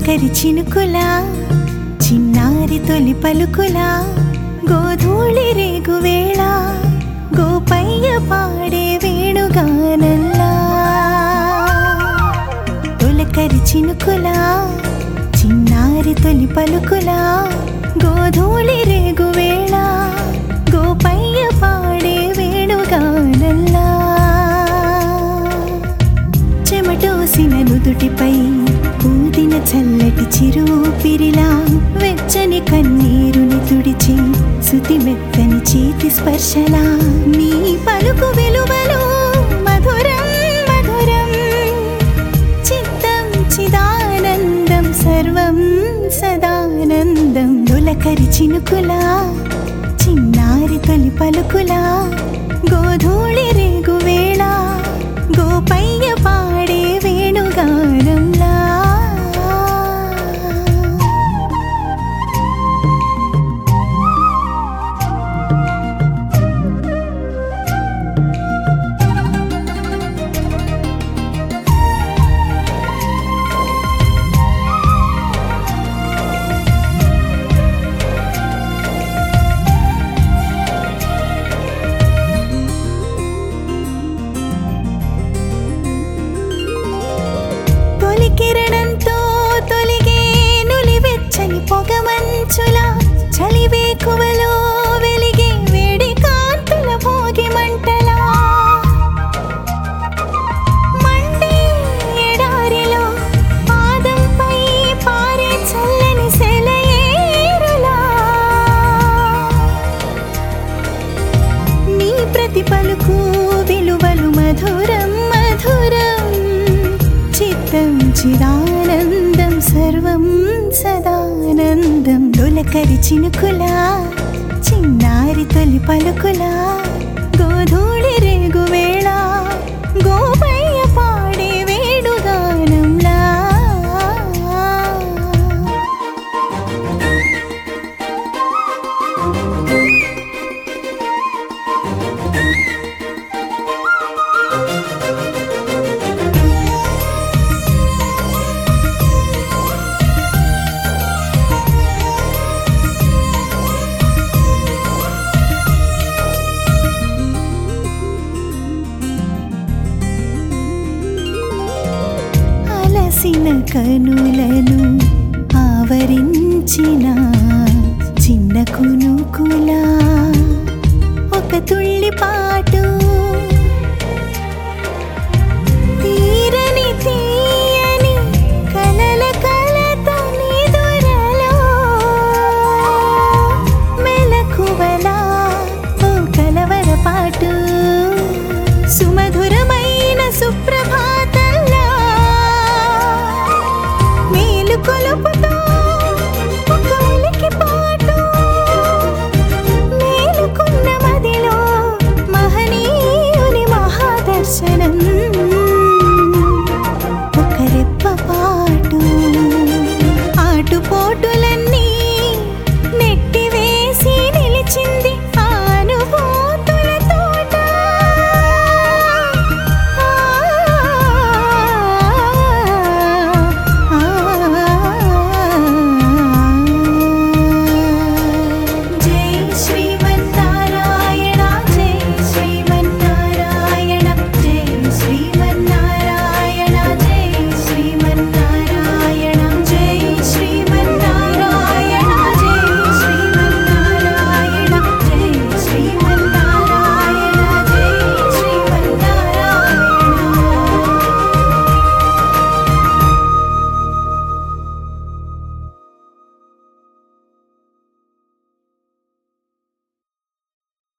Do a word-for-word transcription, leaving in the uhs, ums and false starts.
తొలకరి చినుకులా చిన్నారి తొలి పలుకులా గోధూళి రేగువేళ గోపయ్య పాడే వేణుగానల్లా తొలకరి చినుకులా చిన్నారి తొలి పలుకులా గోధూళి రేగువేళ గోపయ్య పాడే వేణుగానల్లా చెమటోసిన నుదుటిపై ఊదిన చల్లటి చిరుపిరిలా వెచ్చని కన్నీరుని తుడిచి సుతి మెత్తని చేతి స్పర్శలా నీ పలుకు విలువలో మధురం మధురం చిత్తం చిదానందం సర్వం సదానందం తొలకరి చినుకులా చిన్నారి తొలి పలుకులా గోధూళి రేగువేళ గోపయ్య పాడే వేణుగానంలా కిరణంతో తొలిగే నులివెచ్చని పొగమంచులా చలివేకువలో వెలిగే వేడి కాంతుల భోగి మంటలా మండే ఎడారిలో పాదంపై పారే చల్లని సెలయేరులా నీ ప్రతి పలుకు విలువలు మధురం మధురం చిత్తం చిదానందం సర్వం సదానందం తొలకరి చినుకులా చిన్నారి తొలి పలుకులా గోధూళి రేగువేళ గోపయ్య పాడే వేణుగానంలా అలసిన కనులను ఆవరించిన చిన్న కునుకులా